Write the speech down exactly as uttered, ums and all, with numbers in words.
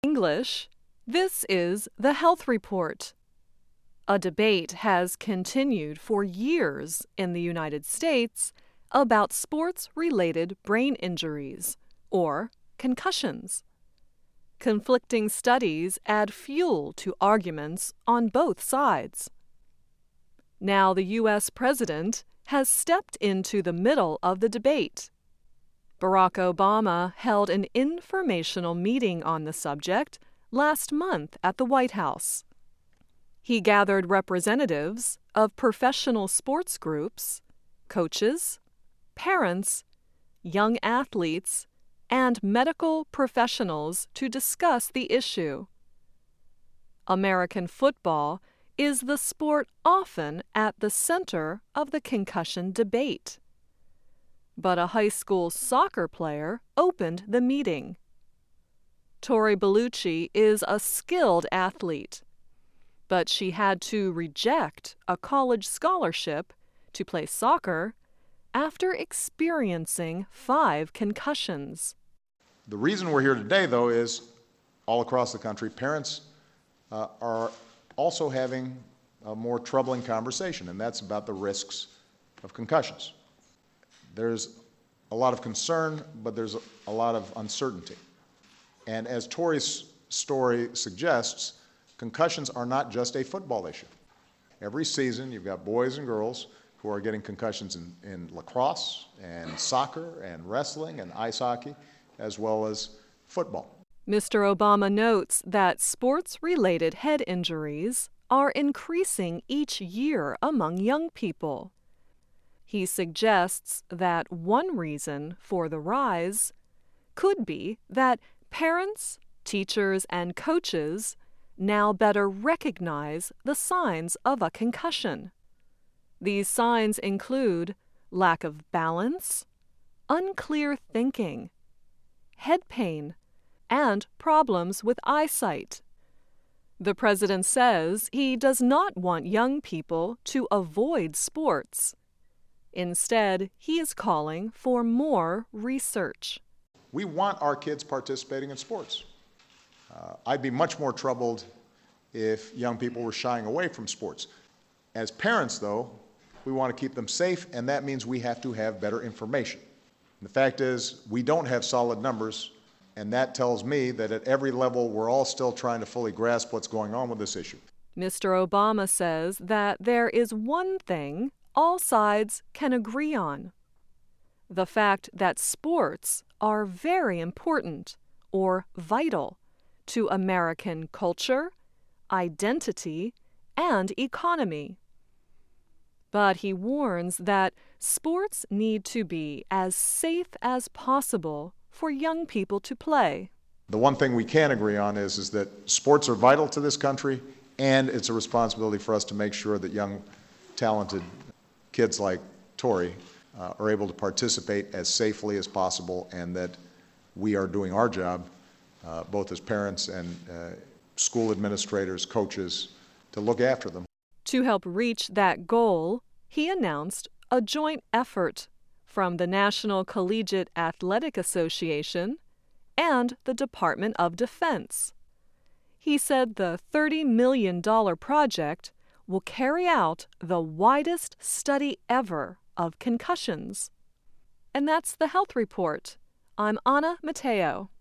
English, this is the Health Report. A debate has continued for years in the United States about sports-related brain injuries, or concussions. Conflicting studies add fuel to arguments on both sides. Now the U S president has stepped into the middle of the debate. Barack Obama held an informational meeting on the subject last month at the White House. He gathered representatives of professional sports groups, coaches, parents, young athletes, and medical professionals to discuss the issue. American football is the sport often at the center of the concussion debate. But a high school soccer player opened the meeting. Tori Bellucci is a skilled athlete, but she had to reject a college scholarship to play soccer after experiencing five concussions. The reason we're here today, though, is all across the country, parents uh, are also having a more troubling conversation, and that's about the risks of concussions. There's a lot of concern, but there's a, a lot of uncertainty. And as Tori's story suggests, concussions are not just a football issue. Every season, you've got boys and girls who are getting concussions in, in lacrosse and soccer and wrestling and ice hockey, as well as football. Mister Obama notes that sports-related head injuries are increasing each year among young people. He suggests that one reason for the rise could be that parents, teachers, and coaches now better recognize the signs of a concussion. These signs include lack of balance, unclear thinking, head pain, and problems with eyesight. The president says he does not want young people to avoid sports. Instead, he is calling for more research. We want our kids participating in sports. Uh, I'd be much more troubled if young people were shying away from sports. As parents, though, we want to keep them safe, and that means we have to have better information. And the fact is, we don't have solid numbers, and that tells me that at every level, we're all still trying to fully grasp what's going on with this issue. Mister Obama says that there is one thing all sides can agree on: the fact that sports are very important or vital to American culture, identity, and economy. But he warns that sports need to be as safe as possible for young people to play. The one thing we can agree on is, is that sports are vital to this country, and it's a responsibility for us to make sure that young, talented kids like Tori uh, are able to participate as safely as possible, and that we are doing our job, uh, both as parents and uh, school administrators, coaches, to look after them. To help reach that goal, he announced a joint effort from the National Collegiate Athletic Association and the Department of Defense. He said the thirty million dollars project will carry out the widest study ever of concussions. And that's the Health Report. I'm Anna Mateo.